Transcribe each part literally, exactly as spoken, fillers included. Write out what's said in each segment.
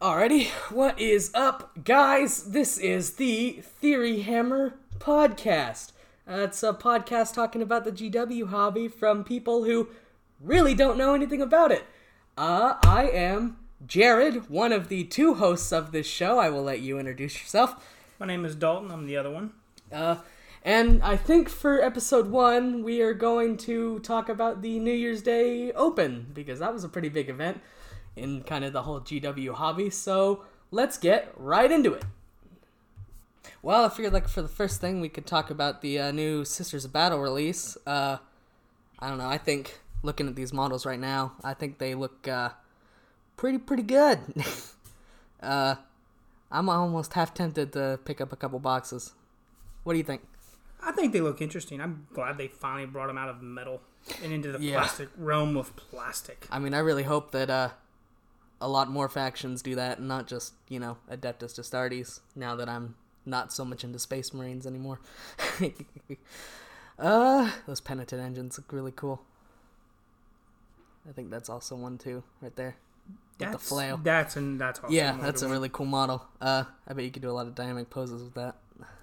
Alrighty, what is up, guys? This is the Theory Hammer podcast. Uh, it's a podcast talking about the G W hobby from people who really don't know anything about it. Uh, I am Jared, one of the two hosts of this show. I will let you introduce yourself. My name is Dalton. I'm the other one. Uh, and I think for episode one, we are going to talk about the New Year's Day Open, because that was a pretty big event in kind of the whole G W hobby, so let's get right into it. Well, I figured like for the first thing we could talk about the uh, new Sisters of Battle release. Uh, I don't know, I think looking at these models right now, I think they look uh, pretty, pretty good. uh, I'm almost half tempted to pick up a couple boxes. What do you think? I think they look interesting. I'm glad they finally brought them out of metal and into the Yeah. plastic realm of plastic. I mean, I really hope that uh, a lot more factions do that, and not just, you know, Adeptus Astartes, now that I'm not so much into Space Marines anymore. uh, those Penitent engines look really cool. I think that's also one, too, right there. With That's, the flail. That's, and that's awesome. Yeah, that's a really cool model. Uh, I bet you could do a lot of dynamic poses with that.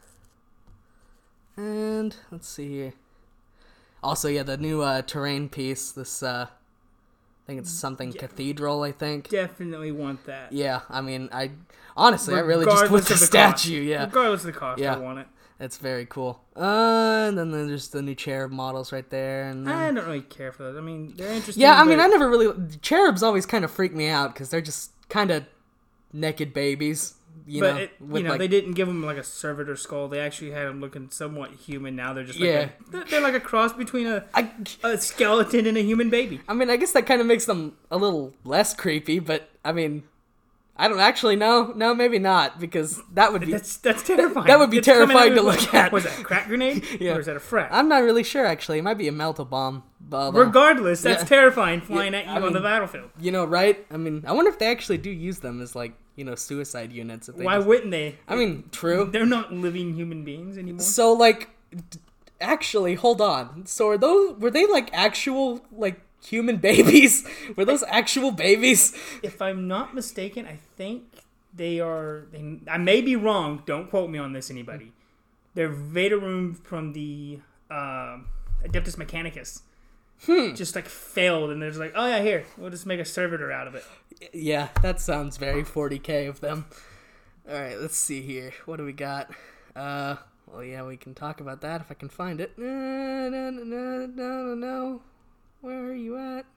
And, let's see here. Also, yeah, the new uh, terrain piece, this, uh, I think it's something Yeah. Cathedral, I think. Definitely want that. Yeah, I mean, I honestly, I really just want Regardless the of the statue. cost. Yeah, Regardless of the cost, Yeah. I want it. it's very cool. Uh, and then there's the new cherub models right there. And then... I don't really care for those. I mean, they're interesting. yeah, I mean, but I never really cherubs always kind of freak me out because they're just kind of naked babies. You but know, it, with you know, like, they didn't give them like a servitor skull. They actually had them looking somewhat human. Now they're just like Yeah. a, they're, they're like a cross between a I, a skeleton and a human baby. I mean, I guess that kind of makes them a little less creepy. But I mean, I don't actually know. No, maybe not, because that would be. That's that's terrifying. That would be It's coming terrifying out to of- look at. Was that a crack grenade? Yeah. Or is that a frag? I'm not really sure. Actually, it might be a melta bomb. But, uh, Regardless, that's Yeah. terrifying flying Yeah, at you I on mean, the battlefield. You know, right? I mean, I wonder if they actually do use them as, like, you know, suicide units. If they Why just... wouldn't they? I mean, true. They're not living human beings anymore. So, like, d- actually, hold on. So, are those were they like actual like human babies? Were those actual babies? If I'm not mistaken, I think they are. They, I may be wrong. Don't quote me on this, anybody. They're Vaderum from the uh, Adeptus Mechanicus. Hmm. Just like failed, and they're just like, oh yeah, here, we'll just make a servitor out of it. Yeah, that sounds very forty K of them. All right, let's see here. What do we got? Uh, well, yeah, we can talk about that if I can find it. No, no, no, no, no, no. Where are you at?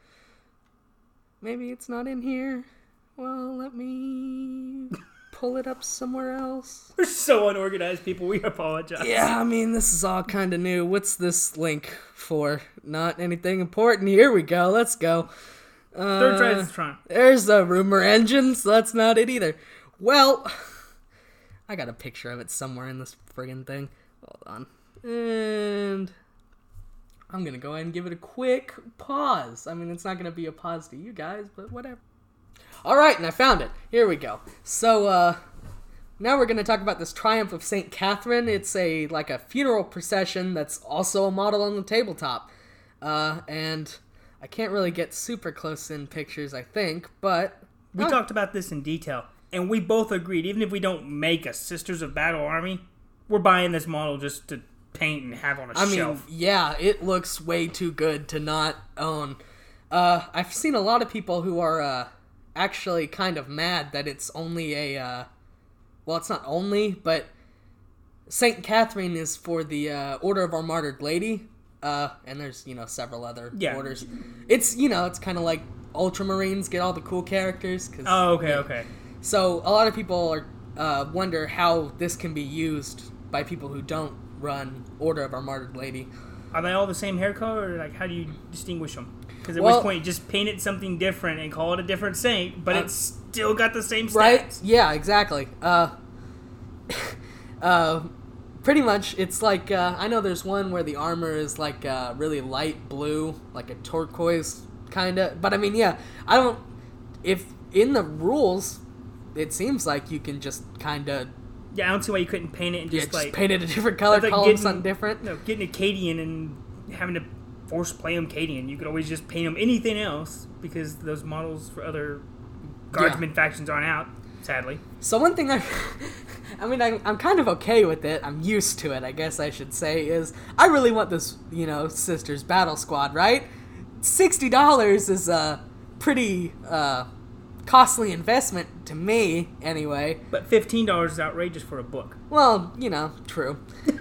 Maybe it's not in here. Well, let me pull it up somewhere else. We're so unorganized, people. We apologize. Yeah, I mean, this is all kind of new. What's this link for? Not anything important. Here we go. Let's go. Uh, Third try this trying. There's the rumor engine, so that's not it either. Well, I got a picture of it somewhere in this friggin' thing. Hold on. And I'm going to go ahead and give it a quick pause. I mean, it's not going to be a pause to you guys, but whatever. All right, and I found it. Here we go. So, uh, now we're going to talk about this Triumph of Saint Catherine. It's a like a funeral procession that's also a model on the tabletop. Uh, and I can't really get super close in pictures, I think, but... We oh, talked about this in detail, and we both agreed, even if we don't make a Sisters of Battle army, we're buying this model just to paint and have on a I mean, shelf. yeah, it looks way too good to not own. Uh, I've seen a lot of people who are uh, actually kind of mad that it's only a... Uh, well, it's not only, but Saint Catherine is for the uh, Order of Our Martyred Lady, uh, and there's, you know, several other Yeah. orders. It's, you know, it's kind of like Ultramarines get all the cool characters. Cause, Oh, okay, okay. So a lot of people are uh, wonder how this can be used by people who don't run Order of Our Martyred Lady. Are they all the same hair color, or like how do you distinguish them? Because at Well- which point you just paint it something different and call it a different saint, but Uh, it's still got the same stats. Right? Yeah, exactly. Uh, uh, pretty much, it's like, uh, I know there's one where the armor is like uh, really light blue, like a turquoise kind of, but I mean, yeah, I don't, if in the rules, it seems like you can just kind of, Yeah, I don't see why you couldn't paint it and yeah, just just like paint it a different color, it's like call them getting- something different. no, getting a Cadian and having to force play them Cadian. You could always just paint them anything else because those models for other Guardsmen Yeah. factions aren't out, sadly. So one thing I, I mean, I, I'm kind of okay with it. I'm used to it, I guess I should say, is I really want this, you know, Sisters Battle Squad, right? sixty dollars is a pretty uh, costly investment to me, anyway. But fifteen dollars is outrageous for a book. Well, you know, true.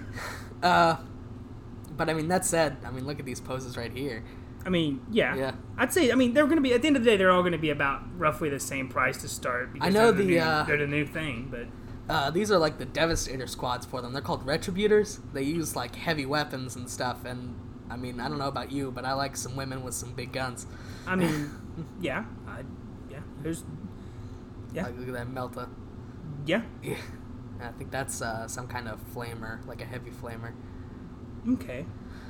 uh, but I mean, that said, I mean, look at these poses right here. I mean, yeah. Yeah. I'd say, I mean, they're going to be, at the end of the day, they're all going to be about roughly the same price to start. Because I know they're the, the, new, uh, they're the new thing, but... Uh, these are like the Devastator squads for them. They're called Retributors. They use like heavy weapons and stuff, and I mean, I don't know about you, but I like some women with some big guns. I mean, yeah. I, yeah. There's... Yeah. Like, look at that Melta. Yeah. Yeah. I think that's uh, some kind of flamer, like a heavy flamer. Okay.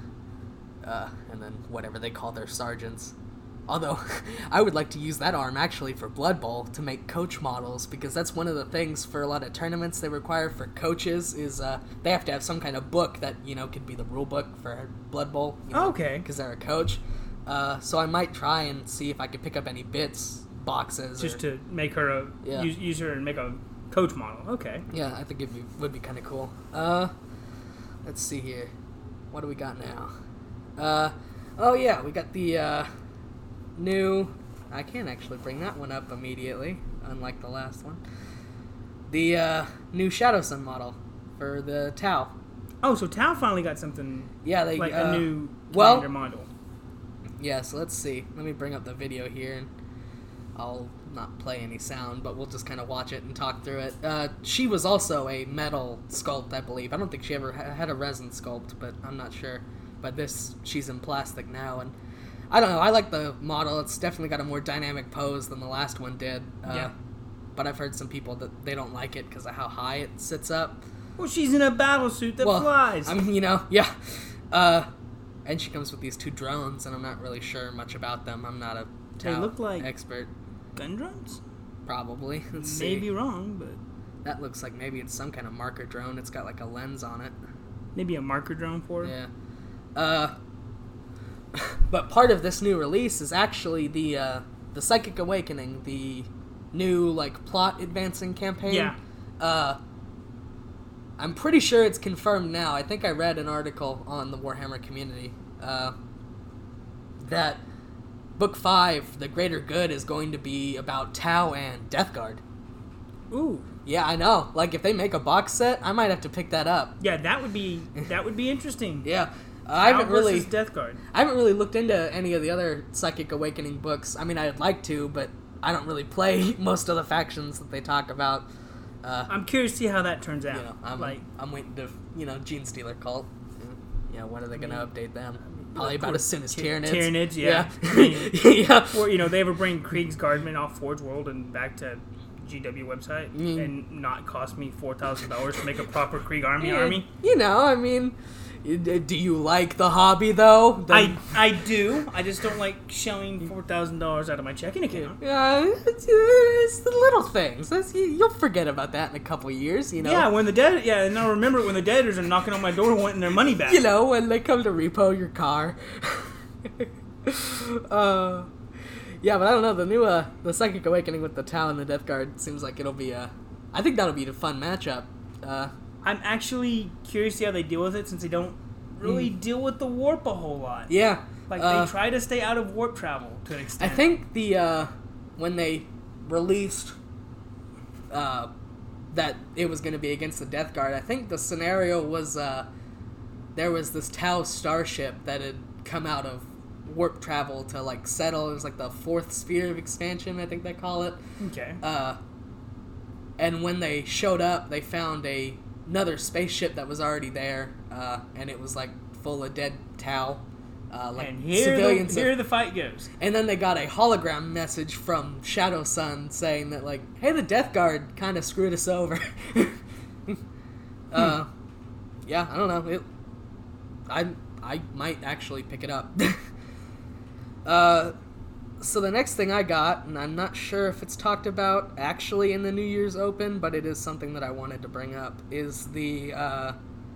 Uh, and then whatever they call their sergeants. Although, I would like to use that arm actually for Blood Bowl to make coach models, because that's one of the things for a lot of tournaments they require for coaches is uh, they have to have some kind of book that, you know, could be the rule book for Blood Bowl. You know, Okay. Because they're a coach. Uh, so I might try and see if I could pick up any bits, boxes. Just or, to make her a... Yeah. Use, use her and make a coach model. Okay. Yeah, I think it be, would be kind of cool. Uh, let's see here. What do we got now? Uh, oh yeah, we got the uh, new... I can't actually bring that one up immediately, unlike the last one. The uh, new Shadow Sun model for the Tau. Oh, so Tau finally got something Yeah, they like uh, a new well- commander model. Yeah, so let's see. Let me bring up the video here, and I'll not play any sound, but we'll just kind of watch it and talk through it. Uh, she was also a metal sculpt, I believe. I don't think she ever ha- had a resin sculpt, but I'm not sure. But this, she's in plastic now, and I don't know. I like the model. It's definitely got a more dynamic pose than the last one did. Uh, Yeah. But I've heard some people that they don't like it because of how high it sits up. Well, she's in a battle suit that well, flies. I mean, you know, yeah. Uh, and she comes with these two drones, and I'm not really sure much about them. I'm not a They Tau look like- expert. Gun drones? Probably. Let's May see. be wrong, but That looks like maybe it's some kind of marker drone. It's got like a lens on it. maybe a marker drone for her. Yeah. Uh, but part of this new release is actually the uh, the Psychic Awakening, the new like plot advancing campaign. Yeah. Uh, I'm pretty sure it's confirmed now. I think I read an article on the Warhammer community uh, that Book Five, The Greater Good, is going to be about Tau and Death Guard. Ooh. Yeah, I know. Like, if they make a box set, I might have to pick that up. Yeah, that would be that would be interesting. Yeah, uh, I haven't Tau really, versus Death Guard. I haven't really looked into any of the other Psychic Awakening books. I mean, I'd like to, but I don't really play most of the factions that they talk about. Uh, I'm curious to see how that turns out. you know, I'm, like, I'm waiting to, you know, Gene Stealer Cult. Yeah, when are they going to mean, update them? mean, Probably of about course, as soon as Ty- Tyranids. Tyranids, yeah. Yeah. I mean, yeah. or you know, they ever bring Krieg's Guardsmen off Forge World and back to G W website Mm. and not cost me four thousand dollars to make a proper Krieg army Yeah, army. You know, I mean, do you like the hobby, though? Then- I I do. I just don't like shelling four thousand dollars out of my checking account. Yeah, it's, it's the little things. That's, you, you'll forget about that in a couple of years, you know? Yeah, when the dead. Yeah, and I remember it when the debtors are knocking on my door wanting their money back. You know, when they come to repo your car. uh, yeah, but I don't know. The new, uh, the Psychic Awakening with the Tau and the Death Guard seems like it'll be, uh, I think that'll be a fun matchup. Uh, I'm actually curious to see how they deal with it since they don't really deal with the warp a whole lot. yeah. Like, uh, they try to stay out of warp travel to an I extent. think the, uh, when they released, uh, that it was going to be against the Death Guard, I think the scenario was, uh, there was this Tau starship that had come out of warp travel to, like, settle. It was, like, the fourth sphere of expansion, I think they call it. Okay. Uh, and when they showed up, they found a another spaceship that was already there, uh, and it was, like, full of dead Tau. Uh, like and here, civilians the, of- here the fight goes. and then they got a hologram message from Shadow Sun saying that, like, hey, the Death Guard kind of screwed us over. uh, yeah, I don't know. It, I I might actually pick it up. uh, so the next thing I got, and I'm not sure if it's talked about actually in the New Year's Open, but it is something that I wanted to bring up, is the, uh,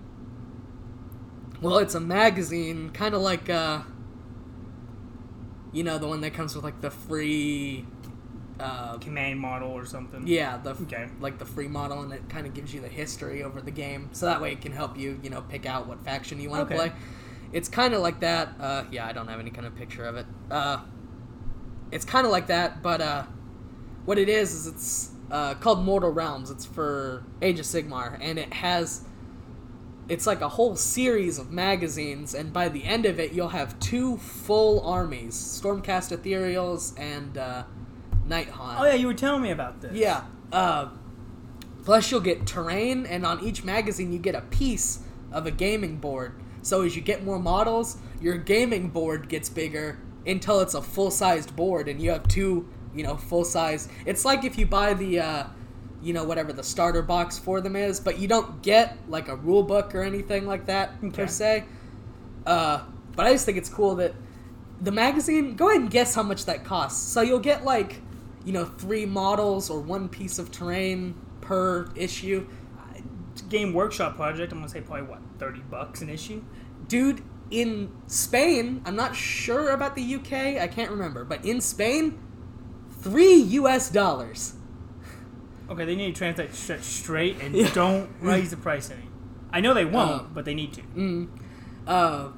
well, it's a magazine, kind of like, uh, you know, the one that comes with, like, the free uh, command model or something. Yeah, the okay. like the free model, and it kind of gives you the history over the game, so that way it can help you, you know, pick out what faction you want to Okay. play. It's kind of like that. Uh, yeah, I don't have any kind of picture of it. Uh, it's kind of like that, but uh, what it is is it's uh, called Mortal Realms. It's for Age of Sigmar, and it has. It's like a whole series of magazines, and by the end of it, you'll have two full armies: Stormcast Ethereals and uh, Nighthaunt. Oh yeah, you were telling me about this. Yeah. Uh, plus, you'll get terrain, and on each magazine, you get a piece of a gaming board. So as you get more models, your gaming board gets bigger until it's a full-sized board, and you have two, you know, full-size. It's like if you buy the, uh, you know, whatever the starter box for them is, but you don't get like a rule book or anything like that Okay. per se. Uh, but I just think it's cool that the magazine. Go ahead and guess how much that costs. So you'll get like, you know, three models or one piece of terrain per issue. Game Workshop project. I'm gonna say probably what thirty bucks an issue. Dude, in Spain, I'm not sure about the U K. I can't remember, but in Spain, three U S dollars. Okay, they need to translate sh- straight and Yeah. don't raise the price any. I know they won't, Uh, but they need to. Mm. Uh,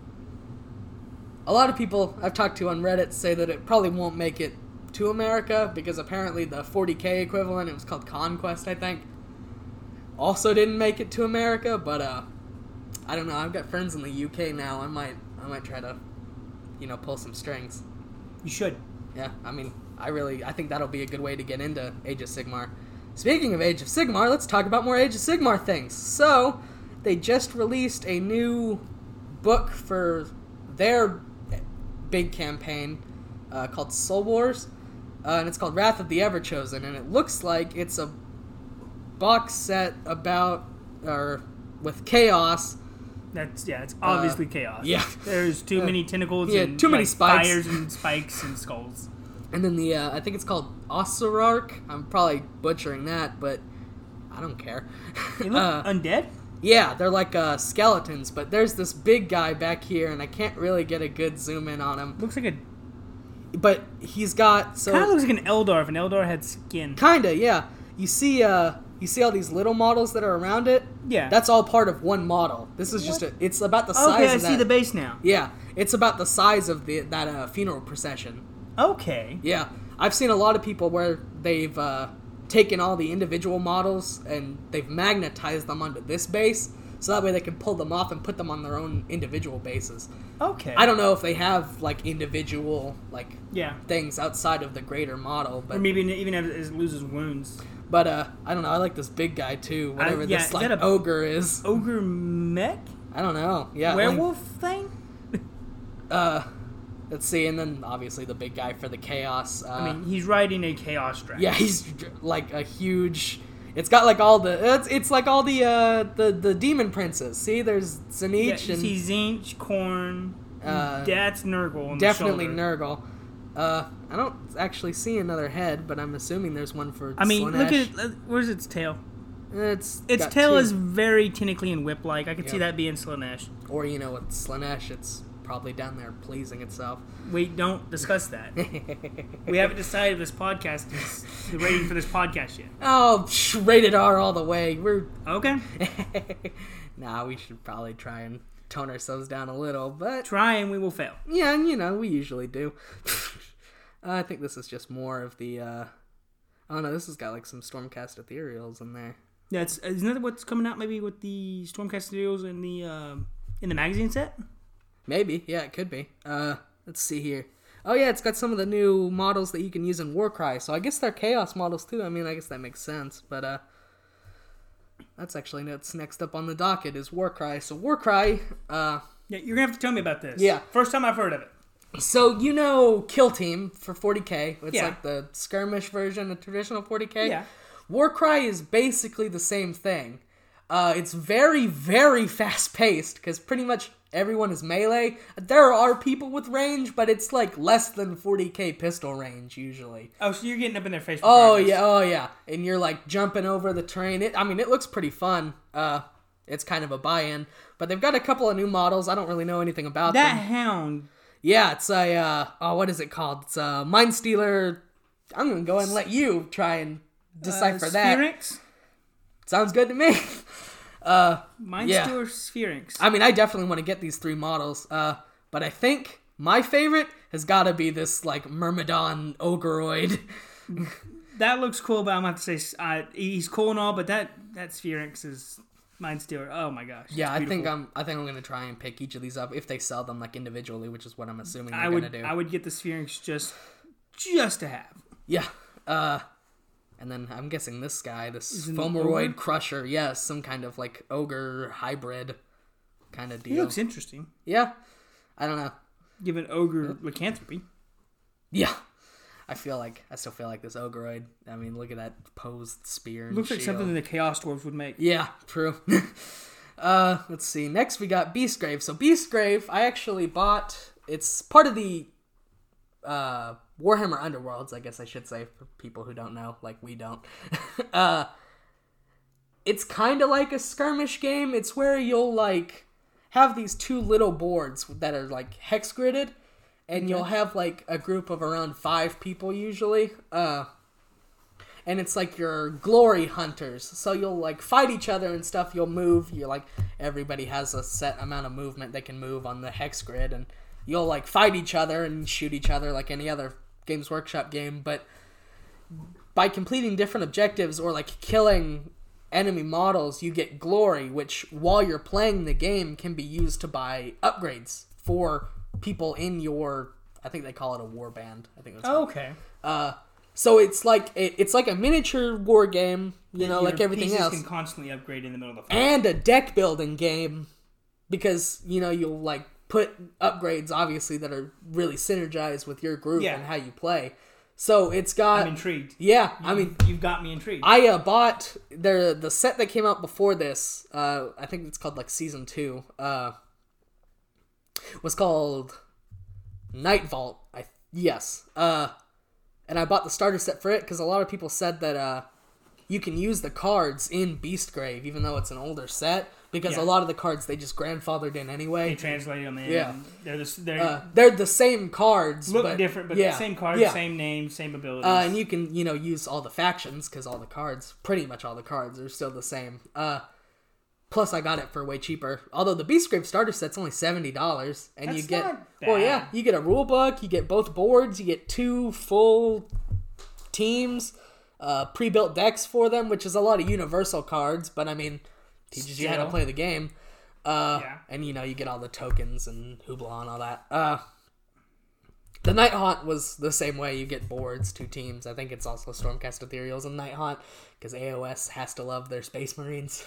a lot of people I've talked to on Reddit say that it probably won't make it to America because apparently the forty K equivalent, it was called Conquest, I think, also didn't make it to America. But uh, I don't know. I've got friends in the U K now. I might, I might try to, you know, pull some strings. You should. Yeah, I mean, I really, I think that'll be a good way to get into Age of Sigmar. Speaking of Age of Sigmar, let's talk about more Age of Sigmar things. So, they just released a new book for their big campaign uh, called Soul Wars, uh, and it's called Wrath of the Everchosen, and it looks like it's a box set about, or with chaos. That's yeah. It's obviously Uh, chaos. yeah. There's too Uh, many tentacles. yeah, and, too many like, spikes. Fires and spikes and skulls. And then the, uh, I think it's called Osirark. I'm probably butchering that, but I don't care. They look Uh, undead. Yeah, they're like uh, skeletons, but there's this big guy back here, and I can't really get a good zoom in on him. Looks like a But he's got so kind of looks like an Eldar if an Eldar had skin. kinda, yeah. You see, uh, you see all these little models that are around it. Yeah. That's all part of one model. This is just a. It's about the size. Okay, I of see that. the base now. Yeah, it's about the size of the that uh, funeral procession. Okay. Yeah, I've seen a lot of people where they've uh, taken all the individual models and they've magnetized them onto this base, so that way they can pull them off and put them on their own individual bases. Okay. I don't know if they have like individual like Yeah. things outside of the greater model, Or but maybe even if it loses wounds. but uh, I don't know. I like this big guy too. Whatever I- yeah, this is like that a- ogre is. Ogre mech? I don't know. Yeah, Werewolf thing? Like, uh, let's see, and then obviously the big guy for the chaos. Uh, I mean, he's riding a chaos dragon. yeah, he's dr- like a huge. It's got like all the. It's, it's like all the uh the the demon princes. See, there's Yeah, Zinich you and see Zinch, Korn, Uh, that's Nurgle on definitely the shoulder. Nurgle. Uh, I don't actually see another head, but I'm assuming there's one for. I mean, look Slaanesh. at it. Where's its tail? It's Its got tail two. is very tentacly and whip-like. I could see Yeah. that being Slaanesh. Or you know, with Slaanesh, it's probably down there pleasing itself. Wait, don't discuss that. We haven't decided if this podcast is the rating for this podcast yet. Oh, psh, rated R all the way. We're Okay. nah. We should probably try and tone ourselves down a little, but Try and we will fail. yeah, you know, we usually do. I think this is just more of the. uh Oh no, this has got like some Stormcast Ethereals in there. Yeah, it's, isn't that what's coming out maybe with the Stormcast Studios in the um, in the magazine set? Maybe, yeah, it could be. Uh, let's see here. Oh yeah, it's got some of the new models that you can use in Warcry. So I guess they're Chaos models too. I mean, I guess that makes sense. But uh, that's actually what's next up on the docket is Warcry. So Warcry, uh, Yeah, you're gonna have to tell me about this. Yeah. First time I've heard of it. so you know Kill Team for forty K. It's Yeah. like the skirmish version of traditional forty K. Yeah. Warcry is basically the same thing. Uh, it's very, very fast paced because pretty much everyone is melee. There are people with range, but it's like less than forty K pistol range usually. Oh, so you're getting up in their face. Oh regardless. yeah, oh yeah, and you're like jumping over the terrain. It, I mean, it looks pretty fun. Uh, it's kind of a buy-in, but they've got a couple of new models. I don't really know anything about That them. hound. Yeah, it's a uh, oh, what is it called? It's a Mind Stealer I'm gonna go and let you try and decipher uh, that. Sphinx? Sounds good to me. Uh, Mine's yeah. still Sphinx. I mean, I definitely want to get these three models. Uh, but I think my favorite has got to be this like Myrmidon Ogreoid. That looks cool, but I'm gonna have to say uh, he's cool and all, but that that Sphinx is mine's still. Oh my gosh. Yeah, I think I'm. I think I'm gonna try and pick each of these up if they sell them like individually, which is what I'm assuming they're I would. gonna do. I would get the Sphinx just just to have. Yeah. Uh, and then I'm guessing this guy, this Is it an Fomoroid ogre? Crusher, yes, some kind of like ogre hybrid kind of deal. He looks interesting. Yeah. I don't know. Given ogre lycanthropy. Yeah. I feel like I still feel like this Ogreoid. I mean, look at that posed spear. And Looks like shield. something the Chaos Dwarves would make. Yeah, true. uh, let's see. Next we got Beastgrave. So Beastgrave, I actually bought. It's part of the uh, Warhammer Underworlds, I guess I should say, for people who don't know, like we don't. uh, it's kind of like a skirmish game. It's where you'll like have these two little boards that are like hex gridded. And you'll have, like, a group of around five people, usually. Uh, and it's, like, your glory hunters. So you'll, like, fight each other and stuff. You'll move. You're, like, everybody has a set amount of movement they can move on the hex grid. And you'll, like, fight each other and shoot each other like any other Games Workshop game. But by completing different objectives or, like, killing enemy models, you get glory, which, while you're playing the game, can be used to buy upgrades for people in your, I think they call it a war band. I think that's Oh, okay. Uh, so it's like it, it's like a miniature war game, you know, Your like everything pieces else, can constantly upgrade in the middle of the fight. and a deck building game because you know you'll like put upgrades obviously that are really synergized with your group Yeah. and how you play. So it's got. I'm intrigued. Yeah, You, I mean, you've got me intrigued. I uh, bought the the set that came out before this. Uh, I think it's called like season two. Uh, was called Night Vault. I yes. Uh, and I bought the starter set for it because a lot of people said that uh, you can use the cards in Beastgrave even though it's an older set because Yeah. a lot of the cards they just grandfathered in anyway. they translate them in. Yeah. They're the, they're Uh, they're the same cards, look but, different, but yeah, same cards, yeah. same name, same abilities. Uh, and you can, you know, use all the factions because all the cards, pretty much all the cards, are still the same. Uh, plus, I got it for way cheaper. Although the Beastgrave starter set's only seventy dollars, and That's you get, not well, bad. yeah, you get a rule book, you get both boards, you get two full teams, uh, pre-built decks for them, which is a lot of universal cards, but I mean, teaches you how to Still. play the game. Uh, Yeah. and you know, you get all the tokens and hoopla and all that. Uh. The Night Haunt was the same way. You get boards, two teams. I think it's also Stormcast Ethereals and Night Haunt because A O S has to love their Space Marines.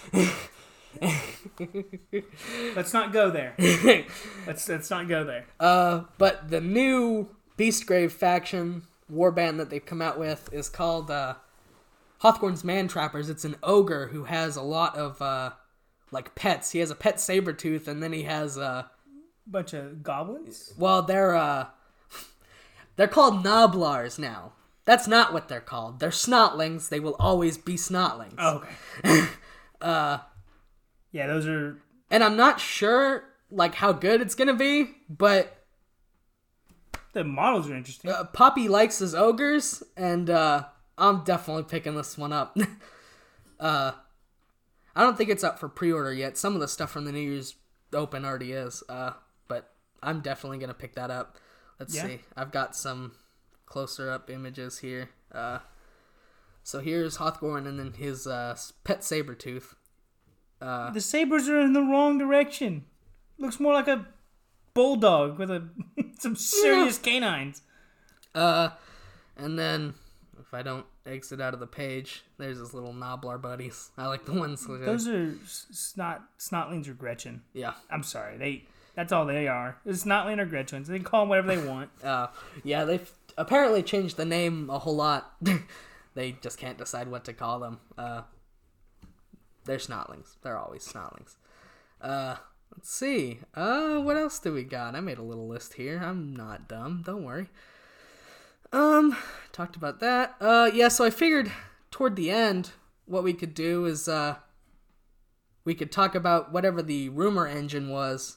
Let's not go there. let's let's not go there. uh, but the new Beastgrave faction warband that they've come out with is called uh, Hawthorne's Man Trappers. It's an ogre who has a lot of uh, like pets. He has a pet Sabretooth, and then he has uh, Bunch of goblins. well, they're uh, they're called Noblars now. That's not what they're called. They're Snotlings. They will always be Snotlings. Oh, okay. uh, yeah, those are. And I'm not sure like how good it's gonna be, but The models are interesting. uh, Poppy likes his ogres, and uh, I'm definitely picking this one up. uh, I don't think it's up for pre-order yet. Some of the stuff from the New Year's Open already is, uh, but I'm definitely gonna pick that up. Let's Yeah. see. I've got some closer up images here. Uh, so here's Hawthorne and then his uh, pet Sabretooth. Uh, The sabers are in the wrong direction. Looks more like a bulldog with a some serious canines. uh, and then if I don't exit out of the page, there's his little Noblar buddies. I like the ones. That Those are s- snot snotlings or Gretchen. yeah. I'm sorry, they. That's all they are. It's Snotling or Gretchens. They can call them whatever they want. Uh, yeah, they've apparently changed the name a whole lot. They just can't decide what to call them. Uh, they're Snotlings. They're always Snotlings. Uh, let's see. Uh, what else do we got? I made a little list here. I'm not dumb. Don't worry. Um, talked about that. Uh, yeah, so I figured toward the end, what we could do is, uh, we could talk about whatever the rumor engine was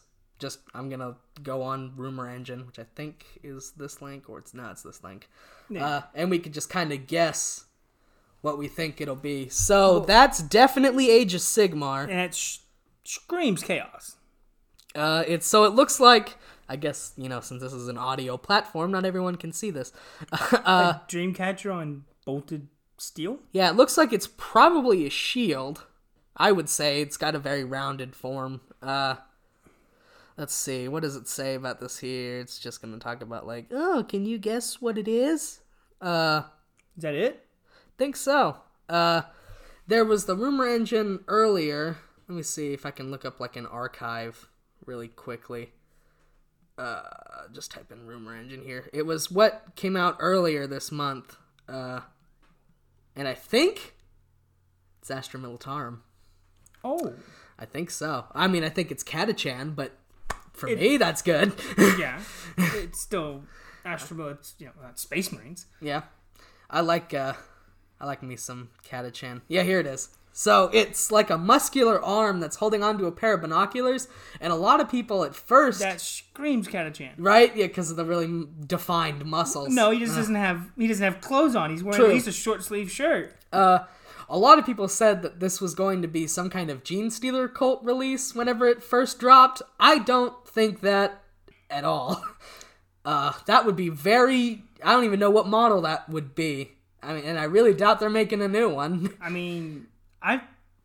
just I'm gonna go on Rumor Engine, which I think is this link, or it's not. It's this link, yeah. uh, and we could just kind of guess what we think it'll be. So cool. That's definitely Age of Sigmar, and it sh- screams chaos. Uh, it's so it looks like. I guess, you know, since this is an audio platform, not everyone can see this. uh, a Dreamcatcher on bolted steel? Yeah, it looks like it's probably a shield. I would say it's got a very rounded form. Uh, let's see, what does it say about this here? It's just going to talk about, like, oh, can you guess what it is? Uh, is that it? Think so. Uh, there was the Rumor Engine earlier. Let me see if I can look up, like, an archive really quickly. Uh, just type in Rumor Engine here. It was what came out earlier this month. Uh, and I think it's Astra Militarum. Oh. I think so. I mean, I think it's Catachan, but for it, me, that's good. Yeah. It's still Astra, it's, you know, that's Space Marines. Yeah. I like, uh, I like me some Catachan. Yeah, here it is. So it's like a muscular arm that's holding onto a pair of binoculars, and a lot of people at first... That screams Catachan. Right? Yeah, because of the really defined muscles. No, he just uh. doesn't have he doesn't have clothes on. He's wearing True. At least a short-sleeve shirt. Uh, a lot of people said that this was going to be some kind of Gene Stealer cult release whenever it first dropped. I don't think that at all. Uh, that would be very... I don't even know what model that would be. I mean, and I really doubt they're making a new one. I mean... I've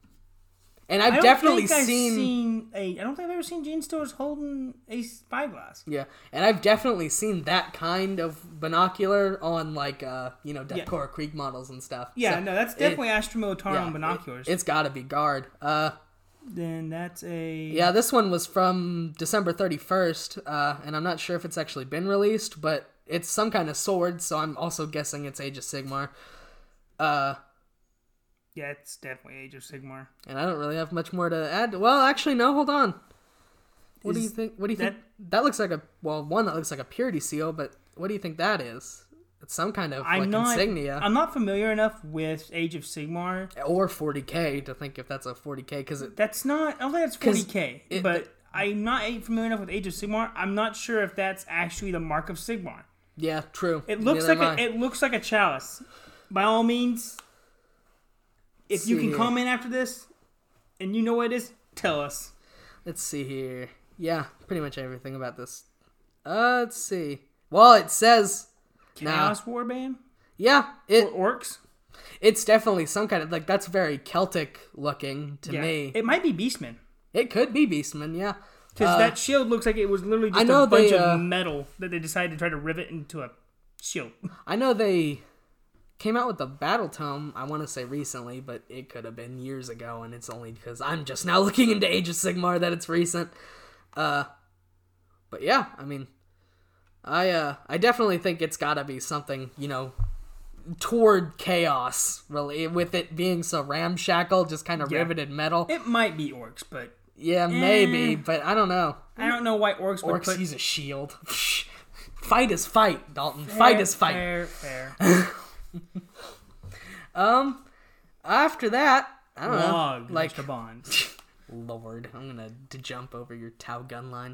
and I've definitely I've seen, seen a. I don't think I've ever seen Gene Stealers holding a spyglass. Yeah, and I've definitely seen that kind of binocular on like uh you know Death Korps yeah. Krieg models and stuff. Yeah, so no, that's definitely Astra Militarum yeah, binoculars. It, it's got to be Guard. Uh, then that's a. Yeah, this one was from December thirty-first, uh, and I'm not sure if it's actually been released, but it's some kind of sword, so I'm also guessing it's Age of Sigmar. Uh. Yeah, it's definitely Age of Sigmar. And I don't really have much more to add. Well, actually, no, hold on. What is do you think? What do you that, think? That looks like a, well, one that looks like a purity seal, but what do you think that is? It's some kind of I'm like not, insignia. I'm not familiar enough with Age of Sigmar. Or forty K to think if that's a forty K, because it... That's not, I don't think that's forty K, it, but the, I'm not familiar enough with Age of Sigmar. I'm not sure if that's actually the mark of Sigmar. Yeah, true. It looks Neither like a, it looks like a chalice. By all means... If you can here. comment after this, and you know what it is, tell us. Let's see here. Yeah, pretty much everything about this. Uh, let's see. Well, it says... Chaos nah. Warband? Yeah. It, or orcs? It's definitely some kind of... Like, that's very Celtic looking to yeah. me. It might be Beastmen. It could be Beastmen, yeah. Because uh, that shield looks like it was literally just a bunch they, uh, of metal that they decided to try to rivet into a shield. I know they... came out with the Battle Tome, I want to say recently, but it could have been years ago, and it's only because I'm just now looking into Age of Sigmar that it's recent. Uh, but yeah, I mean, I uh, I definitely think it's got to be something, you know, toward chaos, really, with it being so ramshackle, just kind of yeah. riveted metal. It might be orcs, but... Yeah, eh, maybe, but I don't know. I don't know why orcs would Orcs put... use a shield. Fight is fight, Dalton. Fair, fight is fight. Fair, fair. um, after that, I don't Log, know, like Mister Bond. Lord, I'm gonna to jump over your Tau gun line.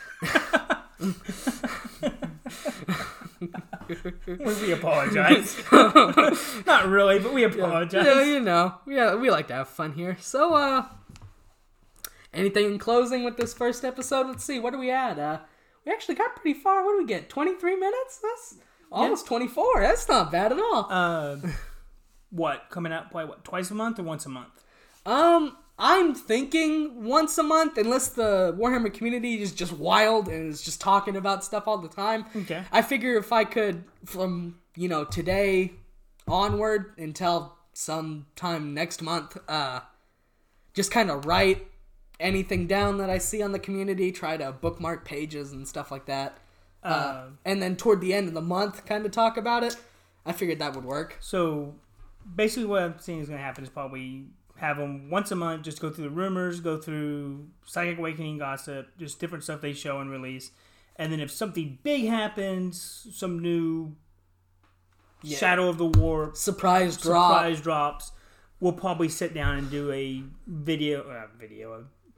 We apologize. Not really, but we apologize. Yeah, you know, yeah, we like to have fun here. So, uh, anything in closing with this first episode? Let's see, what are we at? Uh, we actually got pretty far. What do we get? twenty-three minutes? That's almost yeah. twenty-four. That's not bad at all. Uh, what coming out? Probably what? Twice a month or once a month? Um, I'm thinking once a month, unless the Warhammer community is just wild and is just talking about stuff all the time. Okay. I figure if I could, from you know today onward until sometime next month, uh, just kind of write anything down that I see on the community, try to bookmark pages and stuff like that. Uh, uh, and then toward the end of the month, kind of talk about it. I figured that would work. So, basically what I'm seeing is going to happen is probably have them once a month, just go through the rumors, go through Psychic Awakening gossip, just different stuff they show and release. And then if something big happens, some new yeah. Shadow of the War surprise drop. surprise drops, we'll probably sit down and do a video, uh, video, a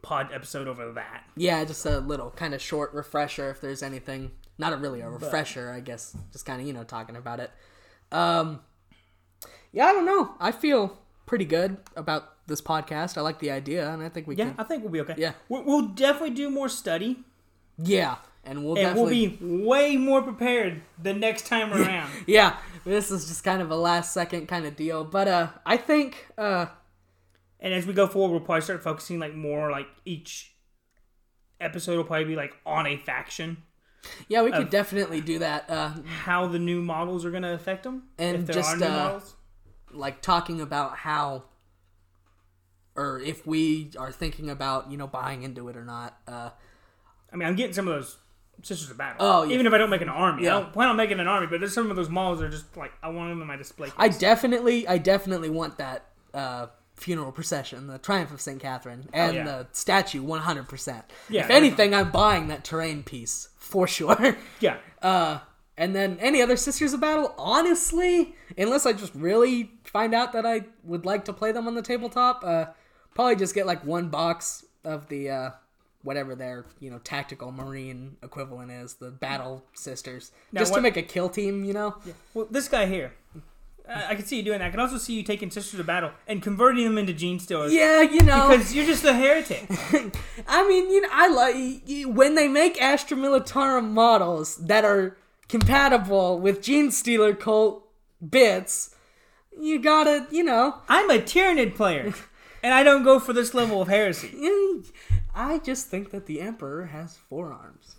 pod episode over that. Yeah, just a little kind of short refresher if there's anything. Not a really a refresher, but, I guess. Just kind of, you know, talking about it. Um, yeah, I don't know. I feel pretty good about this podcast. I like the idea, and I think we yeah, can... I think we'll be okay. Yeah. We'll definitely do more study. Yeah, and we'll and definitely... we'll be way more prepared the next time around. Yeah, this is just kind of a last-second kind of deal. But uh, I think... Uh, and as we go forward, we'll probably start focusing like more, like each episode will probably be like on a faction. Yeah, we could definitely do that. Uh, how the new models are going to affect them. And if there just, are new uh, models. Like talking about how... Or if we are thinking about, you know, buying into it or not. Uh, I mean, I'm getting some of those Sisters of Battle. Oh, yeah. Even if I don't make an army. Yeah. I don't plan on making an army, but there's some of those models that are just like, I want them in my display case. I definitely, I definitely want that uh, funeral procession, the Triumph of Saint Catherine, and oh, yeah. the statue one hundred percent. Yeah, if anything, I'm buying that terrain piece, for sure. Yeah. Uh, and then any other Sisters of Battle, honestly, unless I just really find out that I would like to play them on the tabletop, uh, probably just get like one box of the... Uh, whatever their, you know, tactical marine equivalent is, the battle sisters. Now, just what, to make a kill team, you know? Yeah. Well, this guy here, I, I can see you doing that. I can also see you taking Sisters of Battle and converting them into Gene Stealers. Yeah, you know. Because you're just a heretic. I mean, you know, I like, when they make Astra Militarum models that are compatible with Gene Stealer cult bits, you gotta, you know. I'm a Tyranid player, and I don't go for this level of heresy. I just think that the Emperor has four arms.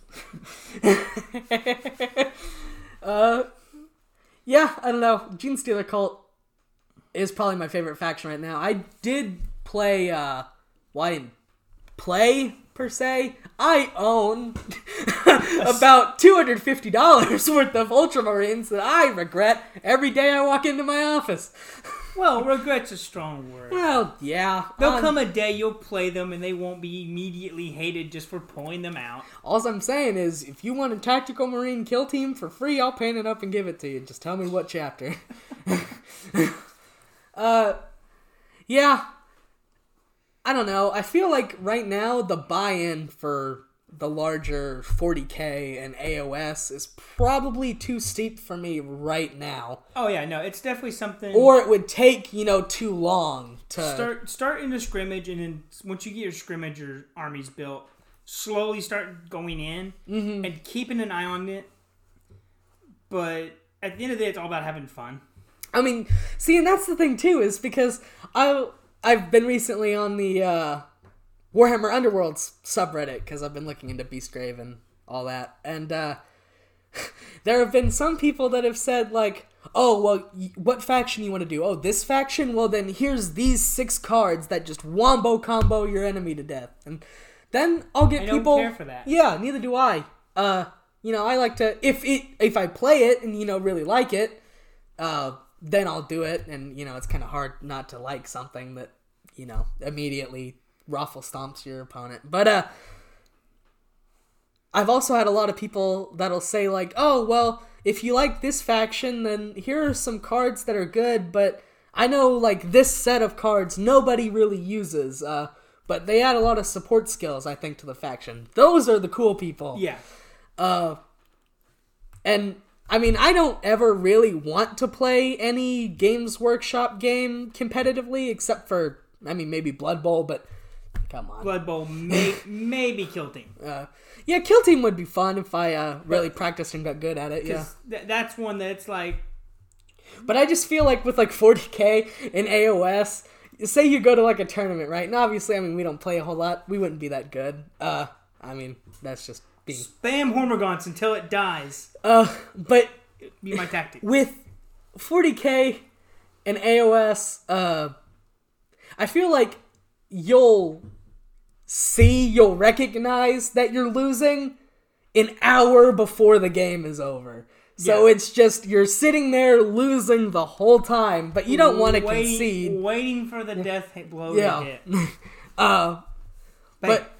uh, yeah, I don't know. Gene Stealer Cult is probably my favorite faction right now. I did play, uh, well, I didn't play, per se. I own about two hundred fifty dollars worth of Ultramarines that I regret every day I walk into my office. Well, regret's a strong word. Well, yeah. There'll um, come a day you'll play them and they won't be immediately hated just for pulling them out. All I'm saying is, if you want a tactical marine kill team for free, I'll paint it up and give it to you. Just tell me what chapter. uh, yeah. I don't know. I feel like right now the buy-in for the larger forty K and A O S is probably too steep for me right now. Oh yeah, no, it's definitely something. Or it would take, you know, too long to start start in a scrimmage, and then once you get your scrimmage, your armies built, slowly start going in mm-hmm. and keeping an eye on it. But at the end of the day, it's all about having fun. I mean, see, and that's the thing too, is because I I've been recently on the uh, Warhammer Underworlds subreddit because I've been looking into Beastgrave and all that, and uh, there have been some people that have said like, "Oh, well, what faction you want to do? Oh, this faction? Well, then here's these six cards that just wombo combo your enemy to death." And then I'll get I don't people. care for that. Yeah, neither do I. Uh, you know, I like to if it if I play it and you know really like it, uh, then I'll do it. And you know, it's kind of hard not to like something that you know immediately ruffle stomps your opponent. But uh I've also had a lot of people that'll say like, oh well, if you like this faction, then here are some cards that are good, but I know like this set of cards nobody really uses, uh but they add a lot of support skills, I think, to the faction. Those are the cool people. Yeah. Uh and I mean, I don't ever really want to play any Games Workshop game competitively, except for, I mean, maybe Blood Bowl, but come on. Blood Bowl, may, maybe Kill Team. Uh, yeah, Kill Team would be fun if I uh, really but, practiced and got good at it, yeah. Th- that's one that's like... But I just feel like with like forty K in A O S, say you go to like a tournament, right? And obviously, I mean, we don't play a whole lot. We wouldn't be that good. Uh, I mean, that's just being... Spam Hormagaunts until it dies. Uh, but... Be my tactic. With forty K and A O S, uh, I feel like you'll see, you'll recognize that you're losing an hour before the game is over. So yeah. It's just, you're sitting there losing the whole time, but you don't want to concede. Waiting for the death blow yeah. to hit. uh, but, but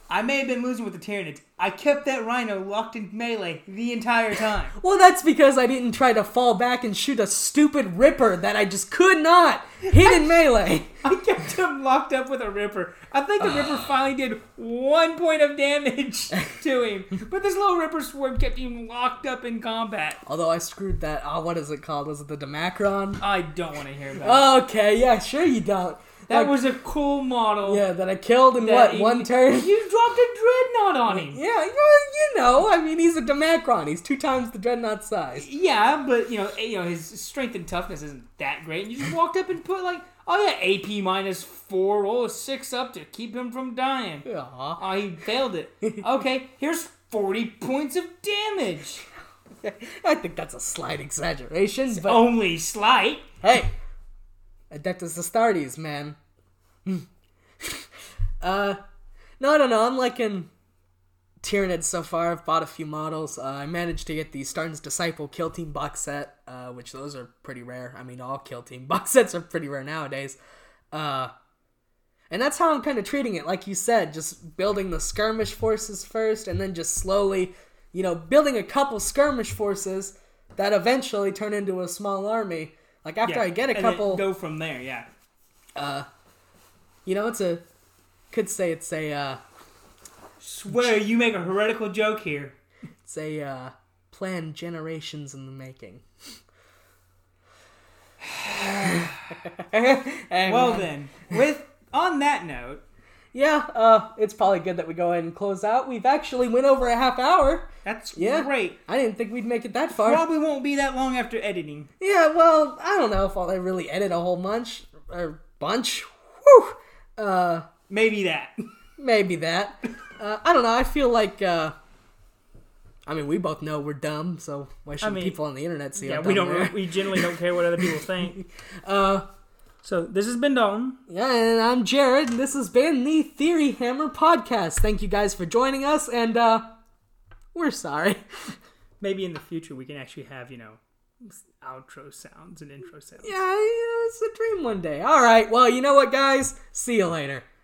I may have been losing with the Tyranids. I kept that Rhino locked in melee the entire time. Well, that's because I didn't try to fall back and shoot a stupid Ripper that I just could not hit in melee. I kept him locked up with a Ripper. I think the Ripper finally did one point of damage to him. But this little Ripper swarm kept him locked up in combat. Although I screwed that. Oh, what is it called? Was it the Demacron? I don't want to hear about it. Okay, yeah, sure you don't. That Like, was a cool model. yeah, that I killed in that what, he- one turn? You dropped a Dreadnought on him. Yeah, well, you know, I mean, he's a Demacron. He's two times the Dreadnought size. Yeah, but you know, you know, his strength and toughness isn't that great. And you just walked up and put like, oh yeah, A P minus four, roll a six up to keep him from dying. Aw. Oh, he failed it. Okay, here's forty points of damage. I think that's a slight exaggeration, but Only slight. hey, Adeptus Astartes, man. uh, no, I don't know. I'm liking Tyranids so far. I've bought a few models. Uh, I managed to get the Starn's Disciple Kill Team box set, uh, which those are pretty rare. I mean, all Kill Team box sets are pretty rare nowadays. Uh, and that's how I'm kind of treating it. Like you said, just building the skirmish forces first, and then just slowly, you know, building a couple skirmish forces that eventually turn into a small army. Like after Yeah, I get a and then couple, go from there. Yeah. uh, you know, it's a, could say it's a, uh, Swear you make a heretical joke here. it's a, uh, plan generations in the making. And, Well uh, then, with on that note, yeah, uh, it's probably good that we go ahead and close out. We've actually went over a half hour. that's Yeah. great. I didn't think we'd make it that far. Probably won't be that long after editing. Yeah, well, I don't know if I'll really edit a whole bunch, or bunch. Whew. Uh, Maybe that. maybe that. Uh, I don't know, I feel like, uh, I mean, we both know we're dumb, so why should mean, people on the internet see Yeah, how we dumb don't. we are? We generally don't care what other people think. Uh, So this has been Dalton. yeah, and I'm Jared, and this has been the Theory Hammer Podcast. Thank you guys for joining us, and, uh, we're sorry. Maybe in the future we can actually have, you know, outro sounds and intro sounds. Yeah, you know, it's a dream one day. Alright, well, you know what, guys? See you later.